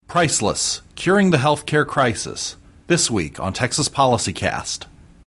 Priceless, Curing the Healthcare Crisis, this week on Texas Policy Cast.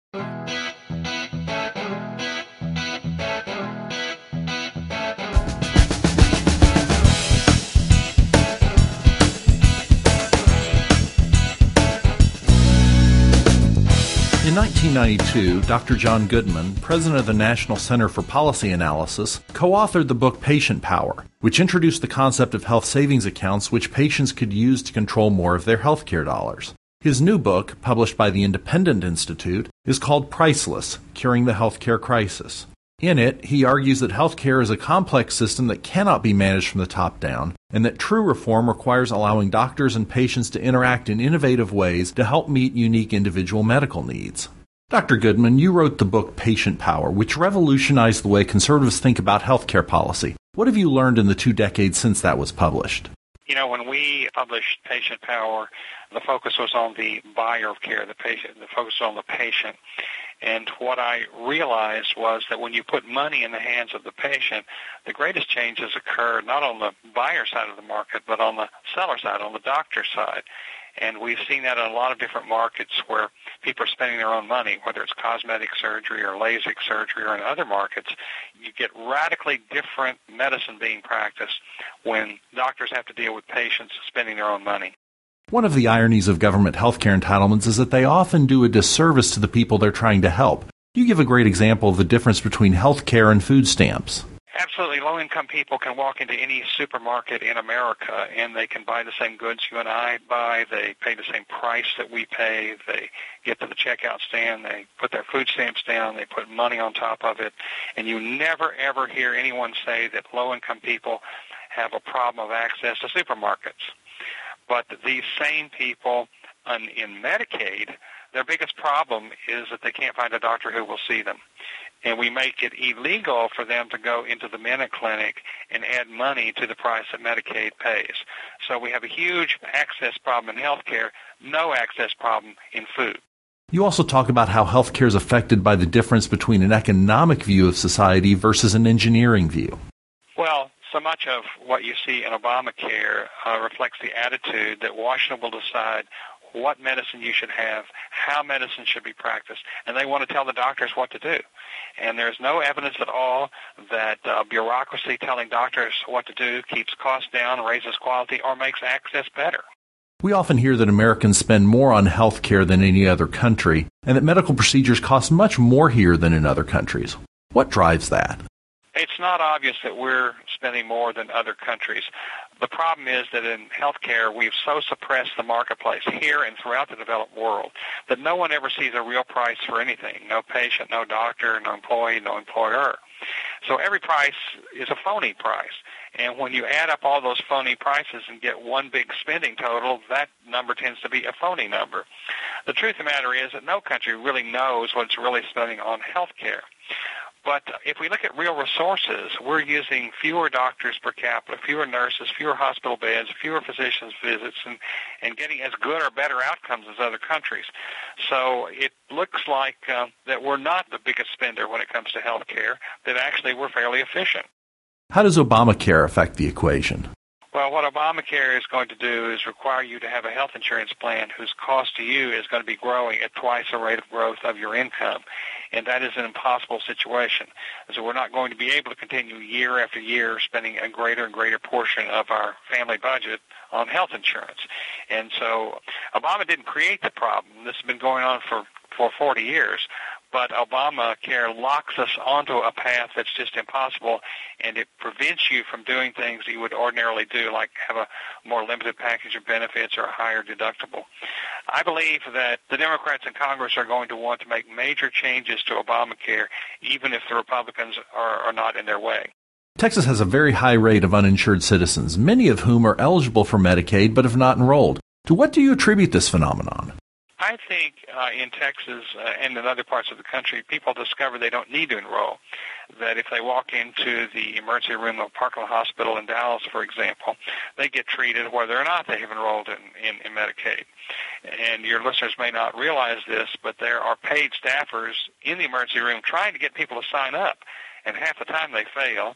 In 1992, Dr. John Goodman, president of the National Center for Policy Analysis, co-authored the book Patient Power, which introduced the concept of health savings accounts which patients could use to control more of their healthcare dollars. His new book, published by the Independent Institute, is called Priceless, Curing the Healthcare Crisis. In it, he argues that healthcare is a complex system that cannot be managed from the top down, and that true reform requires allowing doctors and patients to interact in innovative ways to help meet unique individual medical needs. Dr. Goodman, you wrote the book Patient Power, which revolutionized the way conservatives think about healthcare policy. What have you learned in the 2 decades since that was published? You know, when we published Patient Power, the focus was on the buyer of care, the patient. The focus was on the patient. And what I realized was that when you put money in the hands of the patient, the greatest changes occur not on the buyer side of the market, but on the seller side, on the doctor side. And we've seen that in a lot of different markets where people are spending their own money, whether it's cosmetic surgery or LASIK surgery or in other markets. You get radically different medicine being practiced when doctors have to deal with patients spending their own money. One of the ironies of government healthcare entitlements is that they often do a disservice to the people they're trying to help. You give a great example of the difference between healthcare and food stamps. Absolutely. Low-income people can walk into any supermarket in America and they can buy the same goods you and I buy. They pay the same price that we pay. They get to the checkout stand. They put their food stamps down. They put money on top of it. And you never, ever hear anyone say that low-income people have a problem of access to supermarkets. But these same people in Medicaid, their biggest problem is that they can't find a doctor who will see them. And we make it illegal for them to go into the Minute Clinic and add money to the price that Medicaid pays. So we have a huge access problem in healthcare, no access problem in food. You also talk about how healthcare is affected by the difference between an economic view of society versus an engineering view. Well, so much of what you see in Obamacare reflects the attitude that Washington will decide what medicine you should have, how medicine should be practiced, and they want to tell the doctors what to do. And there's no evidence at all that bureaucracy telling doctors what to do keeps costs down, raises quality, or makes access better. We often hear that Americans spend more on health care than any other country, and that medical procedures cost much more here than in other countries. What drives that? It's not obvious that we're spending more than other countries. The problem is that in healthcare, we've so suppressed the marketplace here and throughout the developed world that no one ever sees a real price for anything. No patient, no doctor, no employee, no employer. So every price is a phony price. And when you add up all those phony prices and get one big spending total, that number tends to be a phony number. The truth of the matter is that no country really knows what it's really spending on healthcare. But if we look at real resources, we're using fewer doctors per capita, fewer nurses, fewer hospital beds, fewer physicians' visits, and getting as good or better outcomes as other countries. So it looks like that we're not the biggest spender when it comes to health care, that actually we're fairly efficient. How does Obamacare affect the equation? Well, what Obamacare is going to do is require you to have a health insurance plan whose cost to you is going to be growing at twice the rate of growth of your income. And that is an impossible situation. So we're not going to be able to continue year after year spending a greater and greater portion of our family budget on health insurance. And so Obama didn't create the problem. This has been going on for 40 years. But Obamacare locks us onto a path that's just impossible, and it prevents you from doing things that you would ordinarily do, like have a more limited package of benefits or a higher deductible. I believe that the Democrats in Congress are going to want to make major changes to Obamacare, even if the Republicans are not in their way. Texas has a very high rate of uninsured citizens, many of whom are eligible for Medicaid but have not enrolled. To what do you attribute this phenomenon? I think in Texas and in other parts of the country, people discover they don't need to enroll, that if they walk into the emergency room of Parkland Hospital in Dallas, for example, they get treated whether or not they have enrolled in Medicaid. And your listeners may not realize this, but there are paid staffers in the emergency room trying to get people to sign up, and half the time they fail.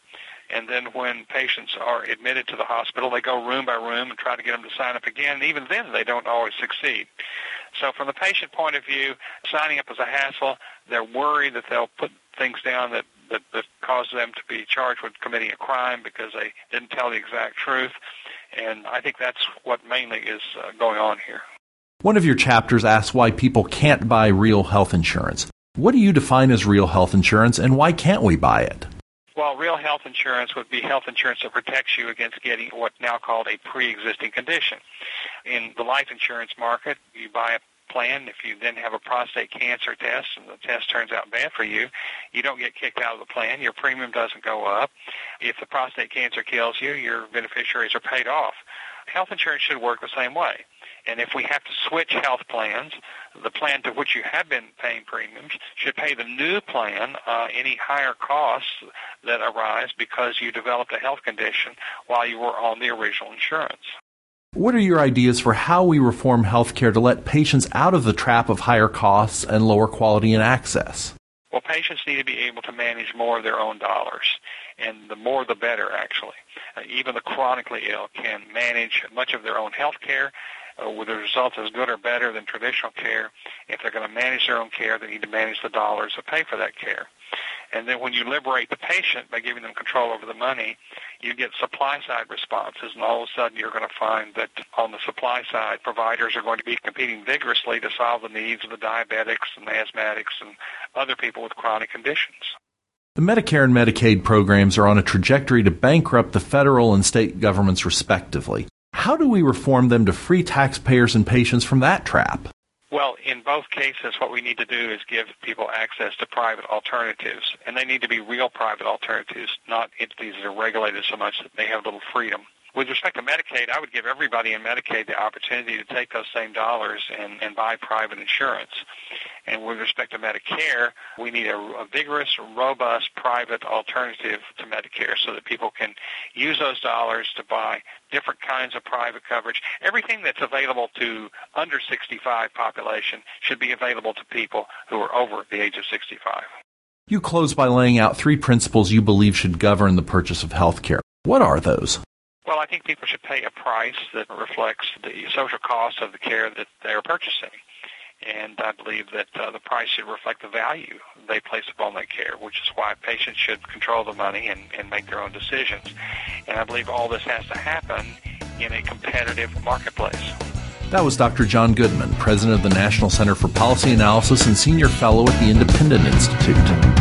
And then when patients are admitted to the hospital, they go room by room and try to get them to sign up again. And even then, they don't always succeed. So from the patient point of view, signing up is a hassle. They're worried that they'll put things down that cause them to be charged with committing a crime because they didn't tell the exact truth. And I think that's what mainly is going on here. One of your chapters asks why people can't buy real health insurance. What do you define as real health insurance, and why can't we buy it? Well, real health insurance would be health insurance that protects you against getting what's now called a pre-existing condition. In the life insurance market, you buy a plan. If you then have a prostate cancer test and the test turns out bad for you, you don't get kicked out of the plan. Your premium doesn't go up. If the prostate cancer kills you, your beneficiaries are paid off. Health insurance should work the same way. And if we have to switch health plans, the plan to which you have been paying premiums should pay the new plan any higher costs that arise because you developed a health condition while you were on the original insurance. What are your ideas for how we reform healthcare to let patients out of the trap of higher costs and lower quality and access? Well, patients need to be able to manage more of their own dollars, and the more the better, actually. Even the chronically ill can manage much of their own health care with the results as good or better than traditional care. If they're going to manage their own care, they need to manage the dollars that pay for that care. And then when you liberate the patient by giving them control over the money, you get supply-side responses, and all of a sudden you're going to find that on the supply side, providers are going to be competing vigorously to solve the needs of the diabetics and the asthmatics and other people with chronic conditions. The Medicare and Medicaid programs are on a trajectory to bankrupt the federal and state governments respectively. How do we reform them to free taxpayers and patients from that trap? Well, in both cases, what we need to do is give people access to private alternatives, and they need to be real private alternatives, not entities that are regulated so much that they have little freedom. With respect to Medicaid, I would give everybody in Medicaid the opportunity to take those same dollars and buy private insurance. And with respect to Medicare, we need a vigorous, robust private alternative to Medicare so that people can use those dollars to buy different kinds of private coverage. Everything that's available to under 65 population should be available to people who are over the age of 65. You close by laying out 3 principles you believe should govern the purchase of health care. What are those? Well, I think people should pay a price that reflects the social cost of the care that they are purchasing. And I believe that the price should reflect the value they place upon that care, which is why patients should control the money and make their own decisions. And I believe all this has to happen in a competitive marketplace. That was Dr. John Goodman, President of the National Center for Policy Analysis and Senior Fellow at the Independent Institute.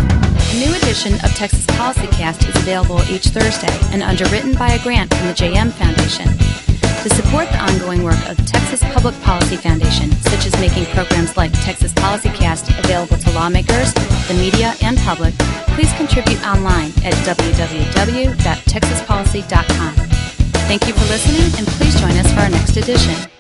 A new edition of Texas PolicyCast is available each Thursday and underwritten by a grant from the JM Foundation. To support the ongoing work of the Texas Public Policy Foundation, such as making programs like Texas PolicyCast available to lawmakers, the media, and public, please contribute online at www.texaspolicy.com. Thank you for listening, and please join us for our next edition.